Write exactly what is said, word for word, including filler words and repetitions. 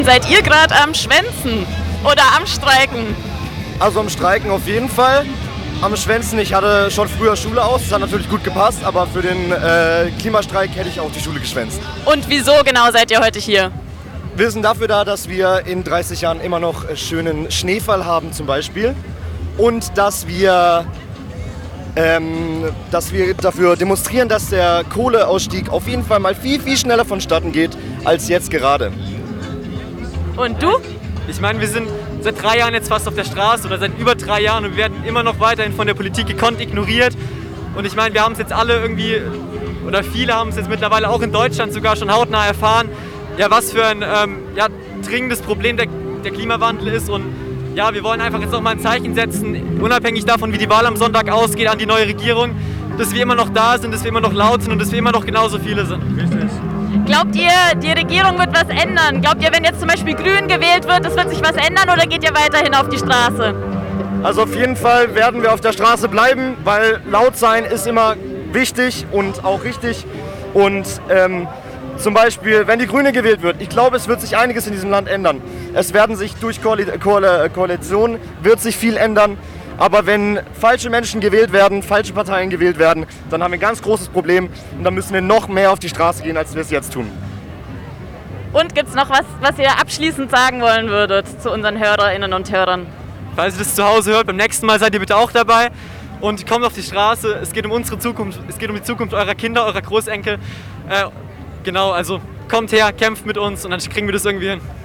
Seid ihr gerade am Schwänzen oder am Streiken? Also am Streiken auf jeden Fall. Am Schwänzen, ich hatte schon früher Schule aus, das hat natürlich gut gepasst, aber für den äh, Klimastreik hätte ich auch die Schule geschwänzt. Und wieso genau seid ihr heute hier? Wir sind dafür da, dass wir in dreißig Jahren immer noch schönen Schneefall haben zum Beispiel und dass wir, ähm, dass wir dafür demonstrieren, dass der Kohleausstieg auf jeden Fall mal viel, viel schneller vonstatten geht als jetzt gerade. Und du? Ich meine, wir sind seit drei Jahren jetzt fast auf der Straße oder seit über drei Jahren und wir werden immer noch weiterhin von der Politik gekonnt ignoriert. Und ich meine, wir haben es jetzt alle irgendwie, oder viele haben es jetzt mittlerweile auch in Deutschland sogar schon hautnah erfahren, ja, was für ein ähm, ja, dringendes Problem der, der Klimawandel ist. Und ja, wir wollen einfach jetzt noch mal ein Zeichen setzen, unabhängig davon, wie die Wahl am Sonntag ausgeht, an die neue Regierung, dass wir immer noch da sind, dass wir immer noch laut sind und dass wir immer noch genauso viele sind. Richtig. Glaubt ihr, die Regierung wird was ändern? Glaubt ihr, wenn jetzt zum Beispiel Grün gewählt wird, es wird sich was ändern oder geht ihr weiterhin auf die Straße? Also auf jeden Fall werden wir auf der Straße bleiben, weil laut sein ist immer wichtig und auch richtig. Und ähm, zum Beispiel, wenn die Grüne gewählt wird, ich glaube, es wird sich einiges in diesem Land ändern. Es werden sich durch Koali- Koali- Koalition wird sich viel ändern. Aber wenn falsche Menschen gewählt werden, falsche Parteien gewählt werden, dann haben wir ein ganz großes Problem und dann müssen wir noch mehr auf die Straße gehen, als wir es jetzt tun. Und gibt es noch was, was ihr abschließend sagen wollen würdet zu unseren Hörerinnen und Hörern? Falls ihr das zu Hause hört, beim nächsten Mal seid ihr bitte auch dabei und kommt auf die Straße. Es geht um unsere Zukunft, es geht um die Zukunft eurer Kinder, eurer Großenkel. Äh, genau, also kommt her, kämpft mit uns und dann kriegen wir das irgendwie hin.